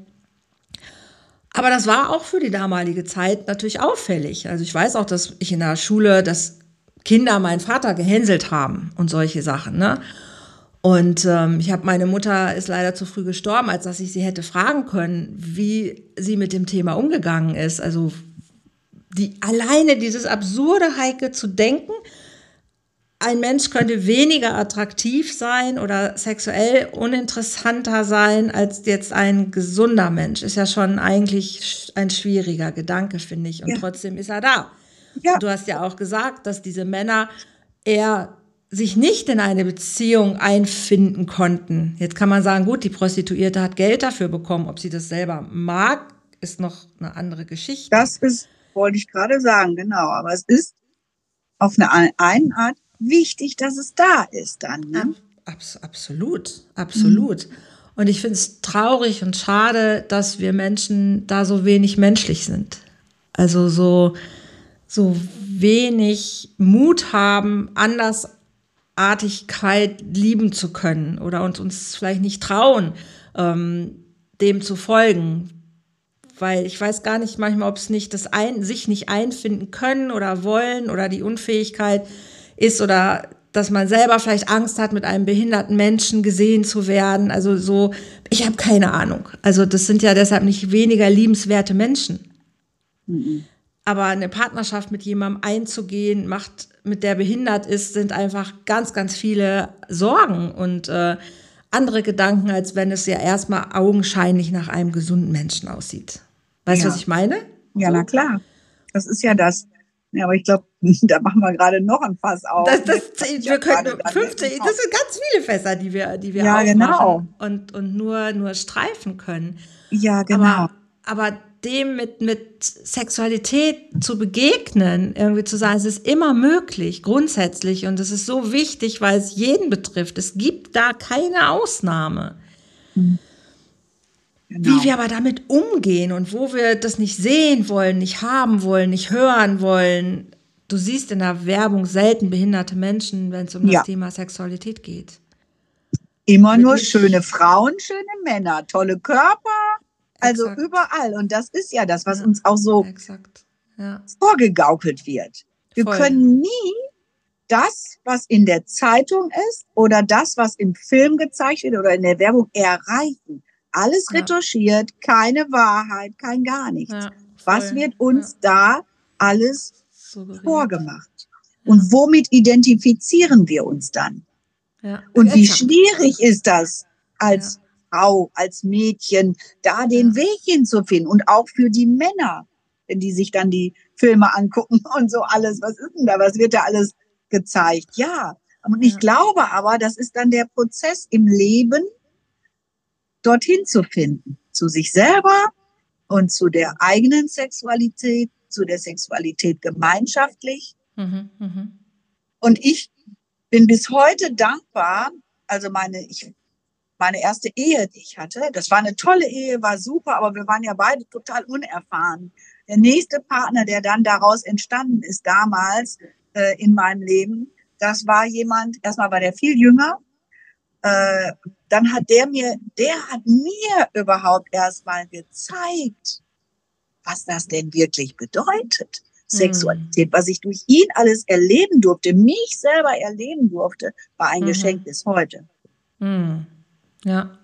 Aber das war auch für die damalige Zeit natürlich auffällig. Also ich weiß auch, dass ich in der Schule, dass Kinder meinen Vater gehänselt haben und solche Sachen, ne? Und ähm, ich habe, meine Mutter ist leider zu früh gestorben, als dass ich sie hätte fragen können, wie sie mit dem Thema umgegangen ist. Also die, alleine dieses absurde, Heike, zu denken, ein Mensch könnte weniger attraktiv sein oder sexuell uninteressanter sein als jetzt ein gesunder Mensch, ist ja schon eigentlich ein schwieriger Gedanke, finde ich. Und ja. trotzdem ist er da. Ja. Und du hast ja auch gesagt, dass diese Männer eher sich nicht in eine Beziehung einfinden konnten. Jetzt kann man sagen, gut, die Prostituierte hat Geld dafür bekommen. Ob sie das selber mag, ist noch eine andere Geschichte.
Das ist, wollte ich gerade sagen, genau. Aber es ist auf eine, eine Art wichtig, dass es da ist dann. Ne?
Abs- absolut, absolut. Mhm. Und ich finde es traurig und schade, dass wir Menschen da so wenig menschlich sind. Also so, so wenig Mut haben, Andersartigkeit lieben zu können oder uns, uns vielleicht nicht trauen, ähm, dem zu folgen. Weil ich weiß gar nicht manchmal, ob es nicht das ein, sich nicht einfinden können oder wollen oder die Unfähigkeit ist oder dass man selber vielleicht Angst hat, mit einem behinderten Menschen gesehen zu werden. Also so, ich habe keine Ahnung. Also das sind ja deshalb nicht weniger liebenswerte Menschen. Mhm. Aber eine Partnerschaft mit jemandem einzugehen, macht, mit der behindert ist, sind einfach ganz, ganz viele Sorgen und äh, andere Gedanken, als wenn es ja erstmal augenscheinlich nach einem gesunden Menschen aussieht. Weißt du,
Ja.
was ich meine?
Ja,
So?
na klar. Das ist ja das. Ja, aber ich glaube, da machen wir gerade noch ein Fass auf.
Das, das,
Das ist
wir
ja
können
gerade dann
fünfzehn,
wirklich
das sind ganz viele Fässer, die wir, die wir
Ja,
aufmachen
genau.
und, und nur, nur streifen können.
Ja, genau.
Aber, aber dem mit, mit Sexualität zu begegnen, irgendwie zu sagen, es ist immer möglich, grundsätzlich. Und es ist so wichtig, weil es jeden betrifft. Es gibt da keine Ausnahme.
Genau.
Wie wir aber damit umgehen und wo wir das nicht sehen wollen, nicht haben wollen, nicht hören wollen. Du siehst in der Werbung selten behinderte Menschen, wenn es um
Ja.
das Thema Sexualität geht.
Immer
Wird
nur
nicht-
schöne Frauen, schöne Männer, tolle Körper, also
Exakt.
überall. Und das ist ja das, was
Ja.
uns auch so
Exakt. Ja.
vorgegaukelt wird. Wir
Voll.
können nie das, was in der Zeitung ist oder das, was im Film gezeigt wird oder in der Werbung erreichen. Alles
Ja.
retuschiert, keine Wahrheit, kein gar nichts.
Ja,
Was
voll.
wird uns da alles
Suggeriert.
vorgemacht? Und womit identifizieren wir uns dann?
Ja.
Und wie
Exakt.
schwierig ist das als Frau, als Mädchen, da den
Ja.
Weg hinzufinden? Und auch für die Männer, wenn die sich dann die Filme angucken und so alles. Was ist denn da? Was wird da alles gezeigt? Ja. Und ich
Ja.
glaube aber, das ist dann der Prozess im Leben, dorthin zu finden. Zu sich selber und zu der eigenen Sexualität, zu der Sexualität gemeinschaftlich.
Mhm. Mhm.
Und ich bin bis heute dankbar, also meine, ich, meine erste Ehe, die ich hatte, das war eine tolle Ehe, war super, aber wir waren ja beide total unerfahren. Der nächste Partner, der dann daraus entstanden ist damals äh, in meinem Leben, das war jemand, erstmal war der viel jünger, äh, dann hat der mir, der hat mir überhaupt erstmal gezeigt, was das denn wirklich bedeutet. Sexualität, was ich durch ihn alles erleben durfte, mich selber erleben durfte, war ein
Mhm.
Geschenk bis heute.
Mhm. Ja.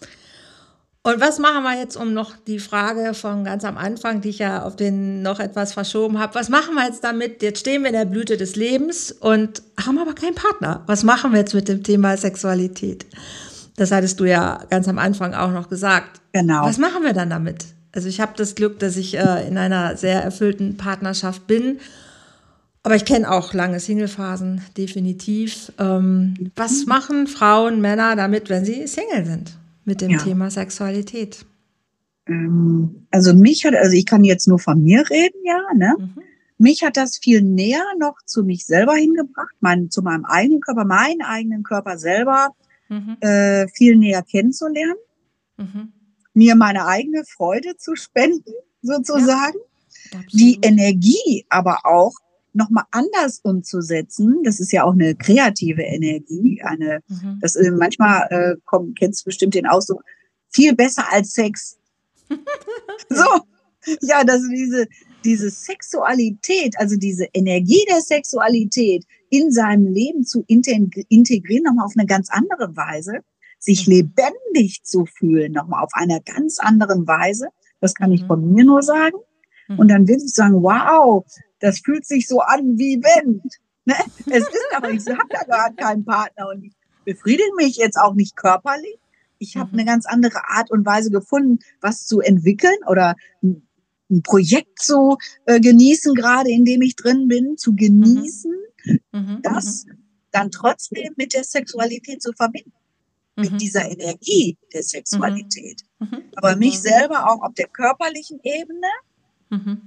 Und was machen wir jetzt, um noch die Frage von ganz am Anfang, die ich ja auf den noch etwas verschoben habe, was machen wir jetzt damit? Jetzt stehen wir in der Blüte des Lebens und haben aber keinen Partner. Was machen wir jetzt mit dem Thema Sexualität? Das hattest du ja ganz am Anfang auch noch gesagt.
Genau.
Was machen wir dann damit? Also ich habe das Glück, dass ich äh, in einer sehr erfüllten Partnerschaft bin. Aber ich kenne auch lange Singlephasen, definitiv. Ähm, was machen Frauen, Männer damit, wenn sie Single sind, mit dem
Ja.
Thema Sexualität?
Ähm, Also mich hat, also ich kann jetzt nur von mir reden, ja, ne?
Mhm.
Mich hat das viel näher noch zu mich selber hingebracht, mein, zu meinem eigenen Körper, meinen eigenen Körper selber
Mhm.
äh, viel näher kennenzulernen,
Mhm.
mir meine eigene Freude zu spenden, sozusagen.
Absolut.
Die Energie aber auch nochmal anders umzusetzen. Das ist ja auch eine kreative Energie. Eine,
Mhm.
das äh, manchmal äh, kommt, kennst du bestimmt den Ausdruck, viel besser als Sex. So, ja, dass diese, diese Sexualität, also diese Energie der Sexualität in seinem Leben zu integ- integrieren, nochmal auf eine ganz andere Weise, sich
Mhm.
lebendig zu fühlen, nochmal auf einer ganz anderen Weise. Das kann ich
Mhm.
von mir nur sagen.
Mhm.
Und dann wirklich sagen, wow, das fühlt sich so an wie wenn. Ne? Es ist aber, ich habe ja gerade keinen Partner und ich befriedige mich jetzt auch nicht körperlich. Ich habe
Mhm.
eine ganz andere Art und Weise gefunden, was zu entwickeln oder ein, ein Projekt zu äh, genießen, gerade in dem ich drin bin, zu genießen,
Mhm.
das dann trotzdem mit der Sexualität zu verbinden,
Mhm.
mit dieser Energie der Sexualität.
Mhm.
Aber
Super.
mich selber auch auf der körperlichen Ebene
Mhm.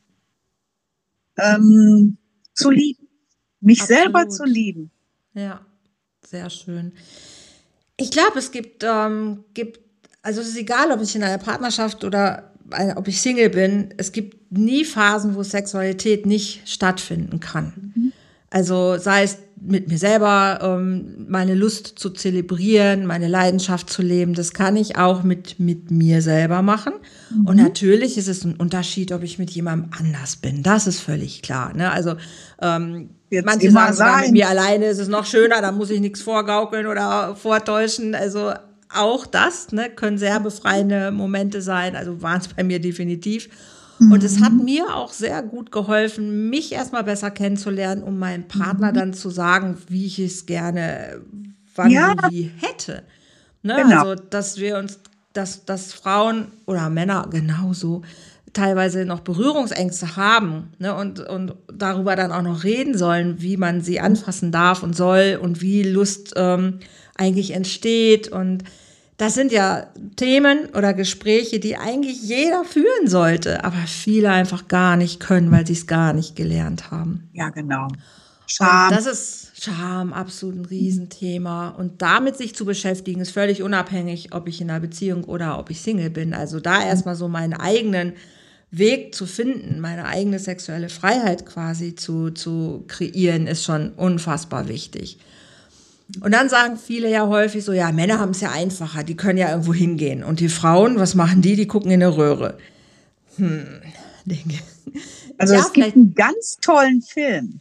ähm, zu lieben. Mich
Absolut.
selber zu lieben.
Ja, sehr schön. Ich glaube, es gibt, ähm, gibt, also es ist egal, ob ich in einer Partnerschaft oder eine, ob ich Single bin, es gibt nie Phasen, wo Sexualität nicht stattfinden kann.
Mhm.
Also sei es mit mir selber, ähm, meine Lust zu zelebrieren, meine Leidenschaft zu leben, das kann ich auch mit, mit mir selber machen.
Mhm.
Und natürlich ist es ein Unterschied, ob ich mit jemandem anders bin. Das ist völlig klar. Ne? Also ähm,
Wird's
manche
immer
sagen sogar,
sein.
mit mir alleine ist es noch schöner, da muss ich nichts vorgaukeln oder vortäuschen. Also auch das, ne, können sehr befreiende Momente sein. Also waren es bei mir definitiv. Und es hat mir auch sehr gut geholfen, mich erstmal besser kennenzulernen, um meinem Partner mhm. dann zu sagen, wie ich es gerne, wann,
ja.
wo, wie hätte. Ne?
Genau.
Also, dass wir uns, dass, dass Frauen oder Männer genauso teilweise noch Berührungsängste haben, ne? und, und darüber dann auch noch reden sollen, wie man sie anfassen darf und soll und wie Lust ähm, eigentlich entsteht. Und das sind ja Themen oder Gespräche, die eigentlich jeder führen sollte, aber viele einfach gar nicht können, weil sie es gar nicht gelernt haben.
Ja, genau. Scham.
Und das ist Scham, absolut ein Riesenthema. Und damit sich zu beschäftigen, ist völlig unabhängig, ob ich in einer Beziehung oder ob ich Single bin. Also da erstmal so meinen eigenen Weg zu finden, meine eigene sexuelle Freiheit quasi zu, zu kreieren, ist schon unfassbar wichtig. Und dann sagen viele ja häufig so, ja, Männer haben es ja einfacher, die können ja irgendwo hingehen. Und die Frauen, was machen die? Die gucken in eine Röhre. Hm, denke.
Also ja, es gibt einen ganz tollen Film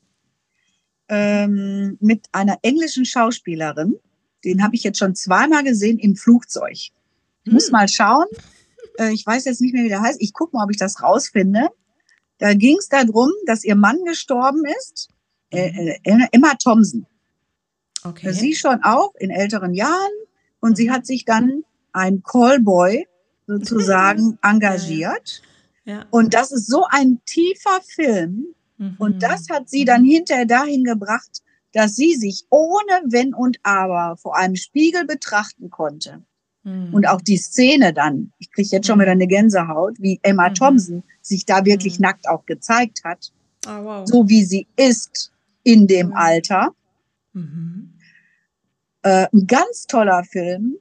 ähm, mit einer englischen Schauspielerin. Den habe ich jetzt schon zweimal gesehen im Flugzeug. Ich hm. muss mal schauen. Äh, ich weiß jetzt nicht mehr, wie der heißt. Ich gucke mal, ob ich das rausfinde. Da ging es darum, dass ihr Mann gestorben ist. Äh, äh, Emma Thompson.
Okay.
Sie schon auch in älteren Jahren und mhm. sie hat sich dann ein Callboy sozusagen engagiert.
Ja. Ja.
Und das ist so ein tiefer Film mhm. und das hat sie dann hinterher dahin gebracht, dass sie sich ohne Wenn und Aber vor einem Spiegel betrachten konnte. Mhm. Und auch die Szene dann, ich kriege jetzt schon wieder eine Gänsehaut, wie Emma mhm. Thompson sich da wirklich mhm. nackt auch gezeigt hat,
oh, wow.
so wie sie ist in dem mhm. Alter.
Mhm.
Äh, ein ganz toller Film.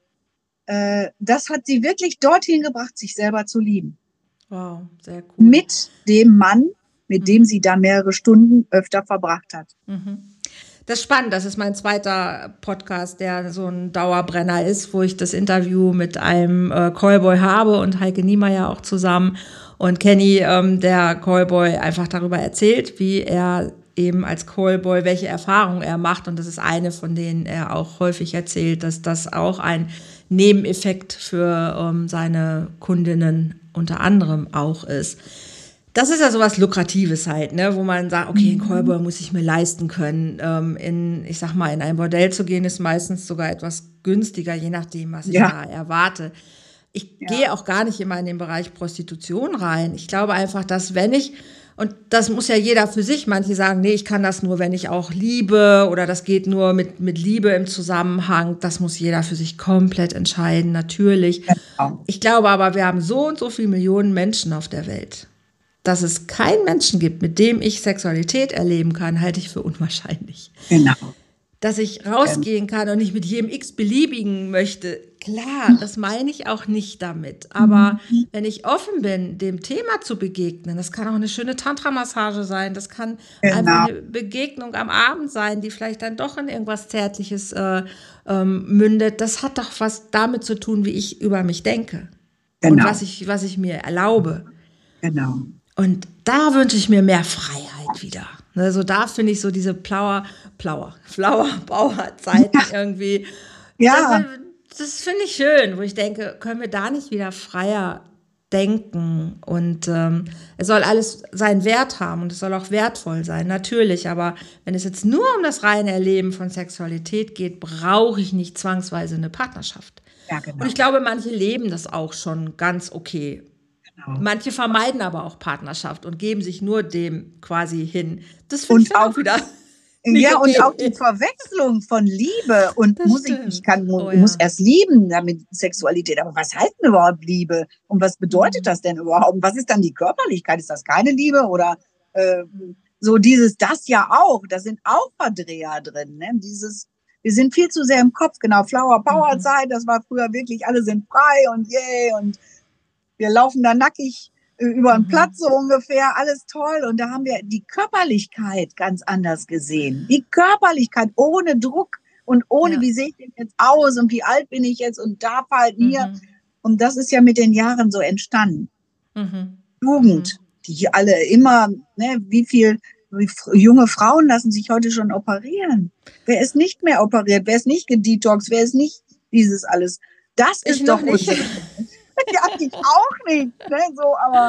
Äh, das hat sie wirklich dorthin gebracht, sich selber zu lieben.
Wow, sehr cool.
Mit dem Mann, mit mhm. dem sie da mehrere Stunden öfter verbracht hat.
Mhm. Das ist spannend. Das ist mein zweiter Podcast, der so ein Dauerbrenner ist, wo ich das Interview mit einem äh, Callboy habe und Heike Niemeyer auch zusammen. Und Kenny, ähm, der Callboy, einfach darüber erzählt, wie er eben als Callboy, welche Erfahrungen er macht. Und das ist eine, von denen er auch häufig erzählt, dass das auch ein Nebeneffekt für ähm, seine Kundinnen unter anderem auch ist. Das ist ja sowas Lukratives halt, ne, wo man sagt, okay, ein Callboy muss ich mir leisten können. Ähm, in, ich sag mal, in ein Bordell zu gehen, ist meistens sogar etwas günstiger, je nachdem, was ich ja. da erwarte. Ich ja. gehe auch gar nicht immer in den Bereich Prostitution rein. Ich glaube einfach, dass wenn ich Und das muss ja jeder für sich. Manche sagen, nee, ich kann das nur, wenn ich auch liebe, oder das geht nur mit, mit Liebe im Zusammenhang. Das muss jeder für sich komplett entscheiden, natürlich. Genau. Ich glaube aber, wir haben so und so viele Millionen Menschen auf der Welt. Dass es keinen Menschen gibt, mit dem ich Sexualität erleben kann, halte ich für unwahrscheinlich.
Genau.
Dass ich rausgehen kann und nicht mit jedem x-beliebigen möchte. Klar, das meine ich auch nicht damit. Aber mhm. wenn ich offen bin, dem Thema zu begegnen, das kann auch eine schöne Tantra-Massage sein, das kann genau. einfach eine Begegnung am Abend sein, die vielleicht dann doch in irgendwas Zärtliches äh, ähm, mündet. Das hat doch was damit zu tun, wie ich über mich denke. Genau. Und was ich, was ich mir erlaube.
Genau.
Und da wünsche ich mir mehr Freiheit wieder. Also da finde ich so diese Plauer, Plauer, Flower-Bauer-Zeiten ja. irgendwie.
Ja.
Das, das finde ich schön, wo ich denke, können wir da nicht wieder freier denken? Und ähm, es soll alles seinen Wert haben und es soll auch wertvoll sein, natürlich. Aber wenn es jetzt nur um das reine Erleben von Sexualität geht, brauche ich nicht zwangsweise eine Partnerschaft.
Ja, genau.
Und ich glaube, manche leben das auch schon ganz okay. Manche vermeiden aber auch Partnerschaft und geben sich nur dem quasi hin. Das finde ich auch wieder.
Ja,
okay.
Und auch die Verwechslung von Liebe und
das
muss ich, ich kann, oh, ja. muss erst lieben, damit Sexualität. Aber was heißt denn überhaupt Liebe? Und was bedeutet das denn überhaupt? Und was ist dann die Körperlichkeit? Ist das keine Liebe? Oder äh, so dieses, das ja auch. Da sind auch Verdreher drin. Ne? Dieses, wir sind viel zu sehr im Kopf. Genau, Flower Power Zeit, das war früher wirklich, alle sind frei und yay und wir laufen da nackig über den mhm. Platz so ungefähr, alles toll. Und da haben wir die Körperlichkeit ganz anders gesehen. Die Körperlichkeit ohne Druck und ohne, ja. wie sehe ich denn jetzt aus und wie alt bin ich jetzt und darf halt hier. Mhm. Und das ist ja mit den Jahren so entstanden.
Mhm.
Jugend, die alle immer, ne, wie viel wie junge Frauen lassen sich heute schon operieren. Wer ist nicht mehr operiert? Wer ist nicht gedetox? Wer ist nicht dieses alles? Das
ich
ist doch
nicht.
Ja, ich auch nicht, ne, so, aber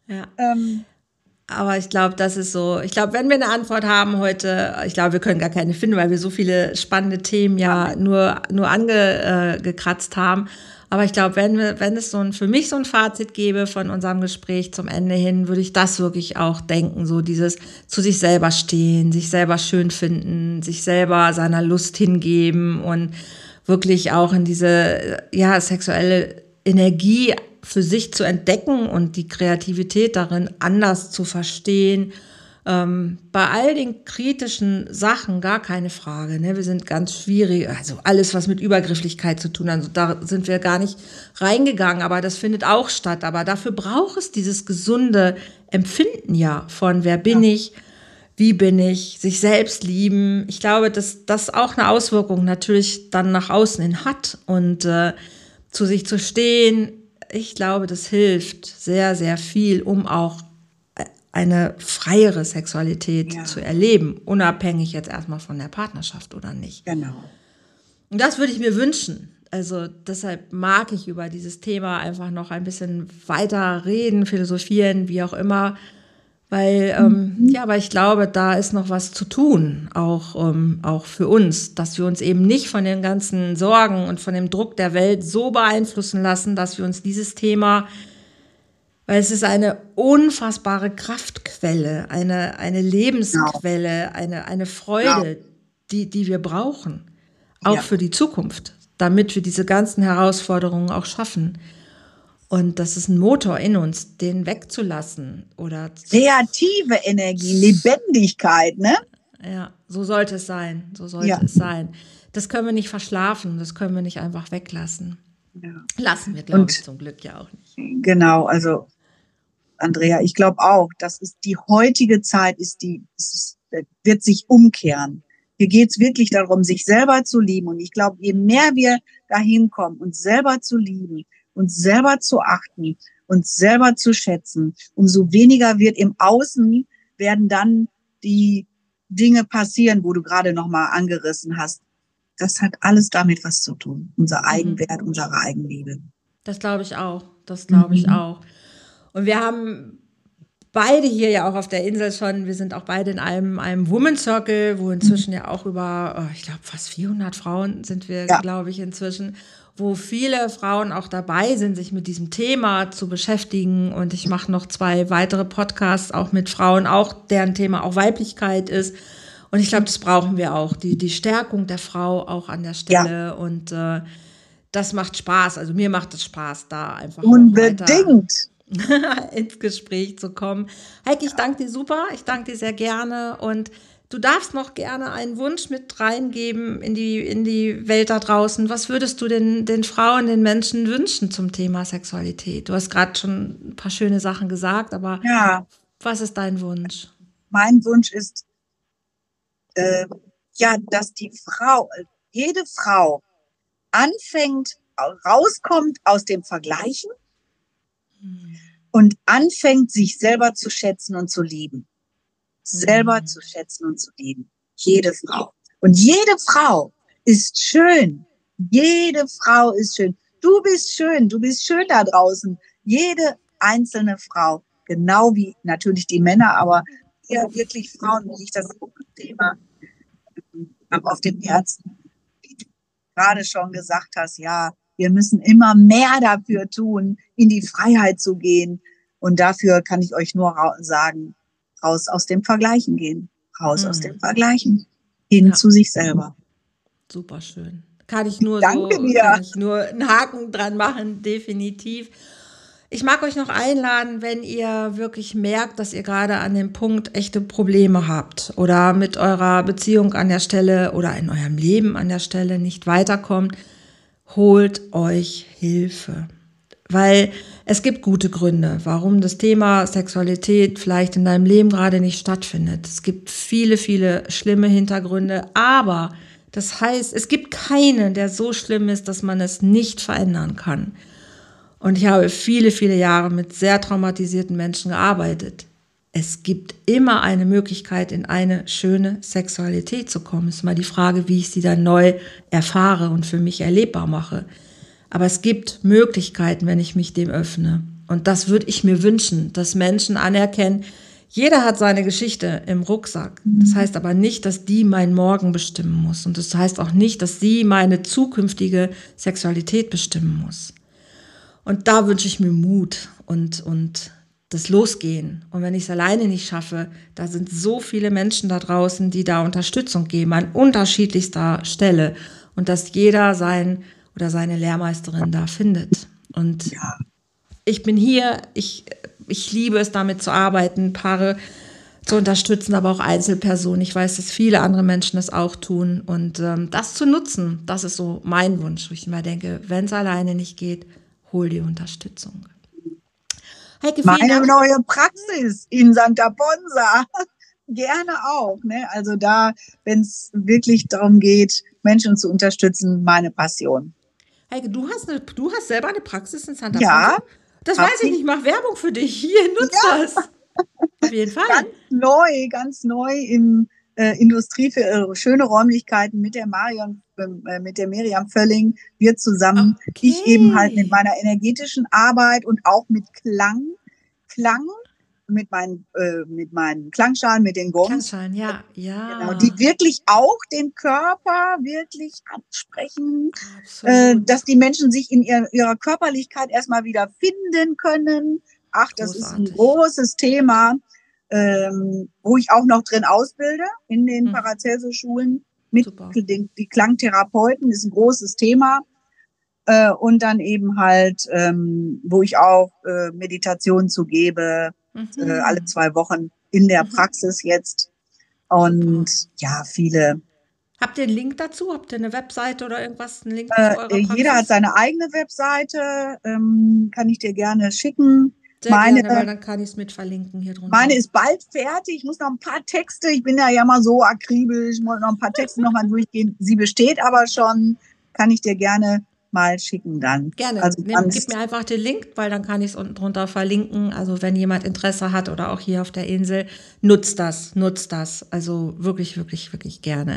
Ja.
Ähm,
Aber ich glaube, das ist so, ich glaube, wenn wir eine Antwort haben heute, ich glaube, wir können gar keine finden, weil wir so viele spannende Themen ja nur, nur angekratzt äh, haben. Aber ich glaube, wenn wir, wenn es so ein, für mich so ein Fazit gäbe von unserem Gespräch zum Ende hin, würde ich das wirklich auch denken, so dieses zu sich selber stehen, sich selber schön finden, sich selber seiner Lust hingeben und wirklich auch in diese, ja, sexuelle Energie für sich zu entdecken und die Kreativität darin anders zu verstehen. Ähm, bei all den kritischen Sachen gar keine Frage. Ne? Wir sind ganz schwierig, also alles, was mit Übergrifflichkeit zu tun hat, also da sind wir gar nicht reingegangen, aber das findet auch statt. Aber dafür braucht es dieses gesunde Empfinden ja von, wer bin ja. ich, wie bin ich, sich selbst lieben. Ich glaube, dass das auch eine Auswirkung natürlich dann nach außen hin hat und äh, zu sich zu stehen. Ich glaube, das hilft sehr, sehr viel, um auch eine freiere Sexualität ja. zu erleben, unabhängig jetzt erstmal von der Partnerschaft oder nicht.
Genau.
Und das würde ich mir wünschen. Also deshalb mag ich über dieses Thema einfach noch ein bisschen weiter reden, philosophieren, wie auch immer, weil ähm, mhm. ja, aber ich glaube, da ist noch was zu tun, auch ähm, auch für uns, dass wir uns eben nicht von den ganzen Sorgen und von dem Druck der Welt so beeinflussen lassen, dass wir uns dieses Thema, weil es ist eine unfassbare Kraftquelle, eine eine Lebensquelle, genau. eine eine Freude, ja. die die wir brauchen, auch ja. für die Zukunft, damit wir diese ganzen Herausforderungen auch schaffen. Und das ist ein Motor in uns, den wegzulassen oder
kreative Energie, Lebendigkeit, ne?
Ja, so sollte es sein. So sollte
ja.
es sein. Das können wir nicht verschlafen, das können wir nicht einfach weglassen. Ja. Lassen wir, glaube ich, zum Glück ja auch nicht.
Genau, also Andrea, ich glaube auch, das ist die heutige Zeit, ist die, ist, wird sich umkehren. Hier geht es wirklich darum, sich selber zu lieben. Und ich glaube, je mehr wir dahin kommen, uns selber zu lieben, uns selber zu achten, uns selber zu schätzen, umso weniger wird im Außen, werden dann die Dinge passieren, wo du gerade noch mal angerissen hast. Das hat alles damit was zu tun. Unser Eigenwert, mhm. unsere Eigenliebe.
Das glaube ich auch. Das glaube mhm. ich auch. Und wir haben beide hier ja auch auf der Insel schon, wir sind auch beide in einem, einem Women's Circle, wo inzwischen ja auch über, oh, ich glaube, fast vierhundert Frauen sind wir, ja. glaube ich, inzwischen, wo viele Frauen auch dabei sind, sich mit diesem Thema zu beschäftigen. Und ich mache noch zwei weitere Podcasts auch mit Frauen, auch deren Thema auch Weiblichkeit ist. Und ich glaube, das brauchen wir auch, die, die Stärkung der Frau auch an der Stelle. Ja. Und äh, das macht Spaß. Also mir macht es Spaß, da einfach
unbedingt
ins Gespräch zu kommen. Heike, ich danke dir super. Ich danke dir sehr gerne. Und du darfst noch gerne einen Wunsch mit reingeben in die, in die Welt da draußen. Was würdest du den, den Frauen, den Menschen wünschen zum Thema Sexualität? Du hast gerade schon ein paar schöne Sachen gesagt, aber ja. was ist dein Wunsch?
Mein Wunsch ist, äh, ja, dass die Frau, jede Frau anfängt, rauskommt aus dem Vergleichen hm. und anfängt, sich selber zu schätzen und zu lieben. Selber mhm. zu schätzen und zu lieben. Jede Frau. Und jede Frau ist schön. Jede Frau ist schön. Du bist schön. Du bist schön da draußen. Jede einzelne Frau. Genau wie natürlich die Männer, aber eher wirklich Frauen, wie ich das Thema habe auf dem Herzen. Wie du gerade schon gesagt hast, ja, wir müssen immer mehr dafür tun, in die Freiheit zu gehen. Und dafür kann ich euch nur sagen, raus aus dem Vergleichen gehen. Raus mhm. aus dem Vergleichen. Hin ja. zu sich selber.
Super schön. Kann ich nur
Danke
so,
dir.
kann ich nur einen Haken dran machen, definitiv. Ich mag euch noch einladen, wenn ihr wirklich merkt, dass ihr gerade an dem Punkt echte Probleme habt oder mit eurer Beziehung an der Stelle oder in eurem Leben an der Stelle nicht weiterkommt, holt euch Hilfe. Weil es gibt gute Gründe, warum das Thema Sexualität vielleicht in deinem Leben gerade nicht stattfindet. Es gibt viele, viele schlimme Hintergründe, aber das heißt, es gibt keinen, der so schlimm ist, dass man es nicht verändern kann. Und ich habe viele, viele Jahre mit sehr traumatisierten Menschen gearbeitet. Es gibt immer eine Möglichkeit, in eine schöne Sexualität zu kommen. Es ist mal die Frage, wie ich sie dann neu erfahre und für mich erlebbar mache. Aber es gibt Möglichkeiten, wenn ich mich dem öffne. Und das würde ich mir wünschen, dass Menschen anerkennen, jeder hat seine Geschichte im Rucksack. Das heißt aber nicht, dass die meinen Morgen bestimmen muss. Und das heißt auch nicht, dass sie meine zukünftige Sexualität bestimmen muss. Und da wünsche ich mir Mut und, und das Losgehen. Und wenn ich es alleine nicht schaffe, da sind so viele Menschen da draußen, die da Unterstützung geben, an unterschiedlichster Stelle. Und dass jeder sein oder seine Lehrmeisterin da findet. Und
Ja.
ich bin hier, ich, ich liebe es, damit zu arbeiten, Paare zu unterstützen, aber auch Einzelpersonen. Ich weiß, dass viele andere Menschen das auch tun. Und ähm, das zu nutzen, das ist so mein Wunsch, wo ich immer denke, wenn es alleine nicht geht, hol die Unterstützung. Heike, vielen
Meine
Dank.
neue Praxis in Santa Ponsa. Gerne auch. Ne? Also da, wenn es wirklich darum geht, Menschen zu unterstützen, meine Passion.
Heike, du hast, eine, du hast selber eine Praxis in Santa
Ja.
Ponsa? Das
Hab
weiß ich
ich.
nicht, mach Werbung für dich. Hier, nutz
Ja.
das. Auf jeden Fall.
Ganz neu, ganz neu im äh, Industrie für äh, schöne Räumlichkeiten mit der Marion, äh, mit der Miriam Völling. Wir zusammen.
Okay.
Ich eben halt mit meiner energetischen Arbeit und auch mit Klang, Klang, mit meinen, äh, mit meinen Klangschalen, mit den Gongs.
Klangschalen, ja, ja.
Genau, die wirklich auch den Körper wirklich ansprechen, äh,
Absolut.
dass die Menschen sich in ihr, ihrer Körperlichkeit erstmal wieder finden können. Ach, das ist ein
Großartig.
großes Thema, ähm, wo ich auch noch drin ausbilde in den
Mhm.
Paracelsus-Schulen mit
Super.
den die Klangtherapeuten, ist ein großes Thema. Äh, und dann eben halt, ähm, wo ich auch äh, Meditation zu gebe,
Mhm.
äh, alle zwei Wochen in der
Mhm.
Praxis jetzt. Und
Super.
ja, viele.
Habt ihr einen Link dazu? Habt ihr eine Webseite oder irgendwas? Einen Link
Äh,
zu eurer Praxis?
jeder hat seine eigene Webseite, ähm, kann ich dir gerne schicken.
Sehr
meine,
gerne, weil dann kann ich es mit verlinken hier drunter.
meine ist bald fertig. Ich muss noch ein paar Texte. Ich bin ja ja mal so akribisch. Ich muss noch ein paar Texte nochmal durchgehen. Sie besteht aber schon. Kann ich dir gerne mal schicken dann.
Gerne.
Also
Nimm,
ganz,
gib mir einfach den Link, weil dann kann ich es unten drunter verlinken. Also wenn jemand Interesse hat oder auch hier auf der Insel, nutzt das, nutzt das. Also wirklich, wirklich, wirklich gerne.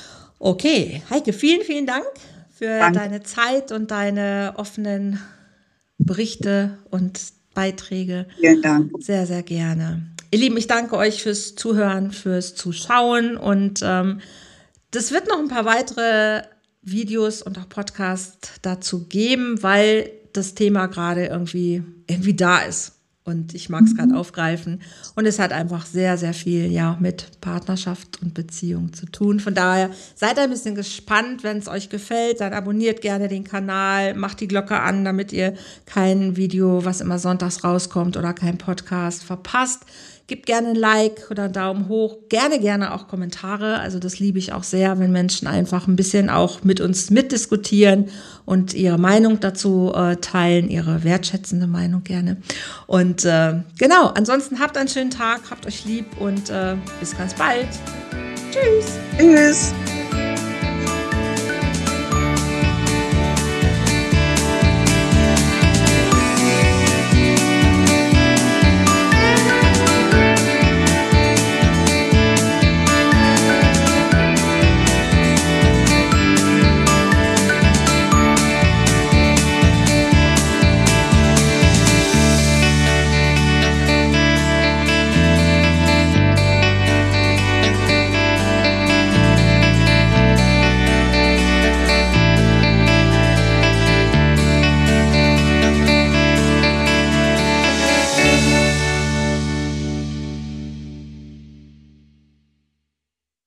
Okay, Heike, vielen, vielen Dank für
Danke.
deine Zeit und deine offenen Berichte und Beiträge.
vielen Dank.
Sehr, sehr gerne. Ihr Lieben, ich danke euch fürs Zuhören, fürs Zuschauen und ähm, das wird noch ein paar weitere Videos und auch Podcasts dazu geben, weil das Thema gerade irgendwie, irgendwie da ist. Und ich mag es gerade aufgreifen. Und es hat einfach sehr, sehr viel ja, mit Partnerschaft und Beziehung zu tun. Von daher seid ein bisschen gespannt, wenn es euch gefällt. Dann abonniert gerne den Kanal, macht die Glocke an, damit ihr kein Video, was immer sonntags rauskommt oder kein Podcast verpasst. Gebt gerne ein Like oder einen Daumen hoch. Gerne, gerne auch Kommentare. Also das liebe ich auch sehr, wenn Menschen einfach ein bisschen auch mit uns mitdiskutieren und ihre Meinung dazu äh, teilen, ihre wertschätzende Meinung gerne. Und äh, genau, ansonsten habt einen schönen Tag, habt euch lieb und äh, bis ganz bald. Tschüss.
Tschüss.